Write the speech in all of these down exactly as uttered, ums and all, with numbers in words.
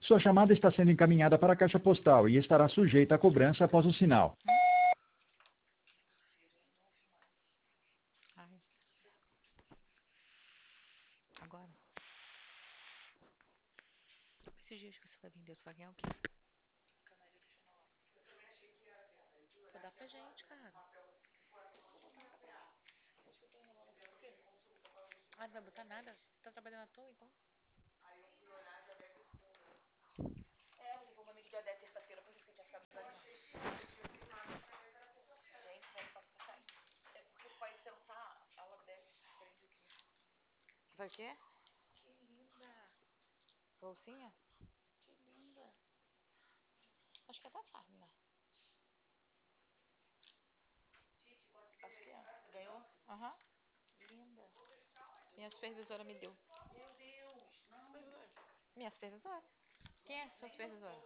Sua chamada está sendo encaminhada para a caixa postal e estará sujeita a cobrança após o sinal. Ai. Agora. Esses dias que você vai vender, tu vai ganhar o quê? Só dá pra gente, cara. Ah, não vai botar nada? Você tá trabalhando à toa, então? É, porque como amigo dia dez, terça-feira, por isso que tinha ficado desanimado. Gente, vai só ficar. É porque pode sentar, ela deve prender o quê? Vai o quê? Que linda. Bolsinha? Que linda. Acho que é da Farm, né? Acho que é. Ganhou? Aham. Uhum. Linda. Minha supervisora me deu. Meu Deus. Não. Supervisora? Minha supervisora. Quem é sua supervisora?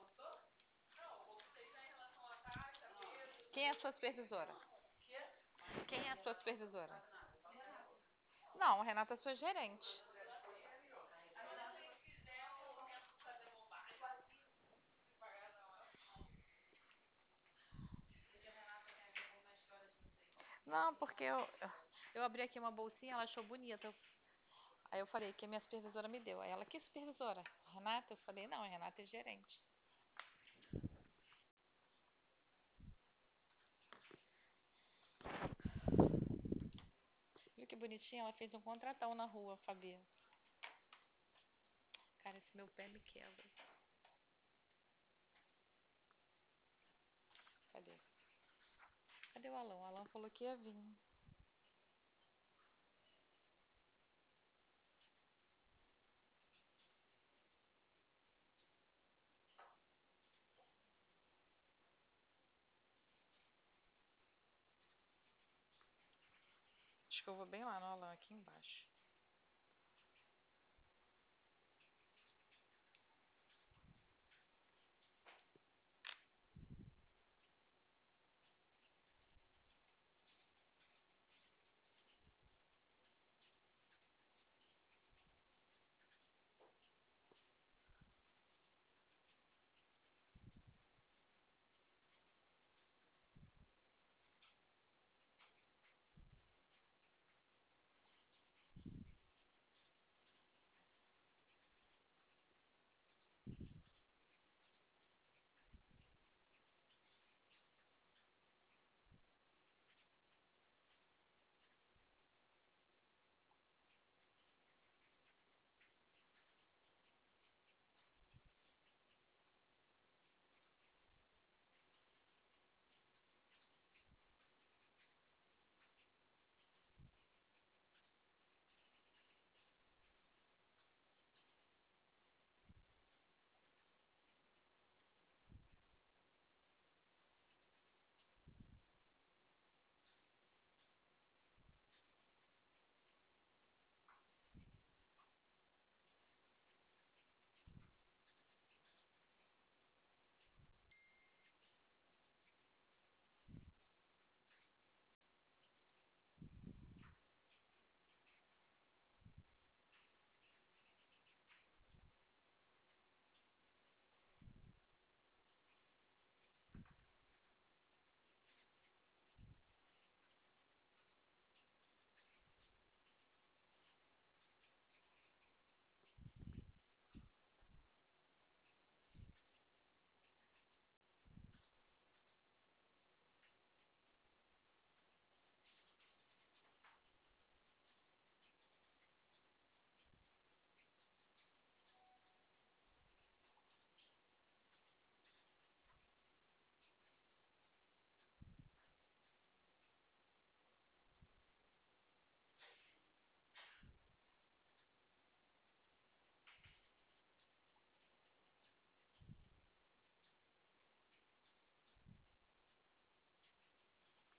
Quem é a sua supervisora? Quem é a sua supervisora? Não, a Renata é sua gerente. Não, porque eu, eu abri aqui uma bolsinha, ela achou bonita. Aí eu falei que a minha supervisora me deu. Aí ela, que supervisora? A Renata? Eu falei, não, a Renata é gerente. Viu que bonitinha? Ela fez um contratão na rua, Fabi. Cara, esse meu pé me quebra. Cadê? Cadê o Alan? O Alan falou que ia vir. Acho que eu vou bem lá no Alan, aqui embaixo.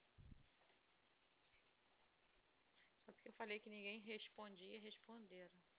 Só porque eu falei que ninguém respondia, responderam.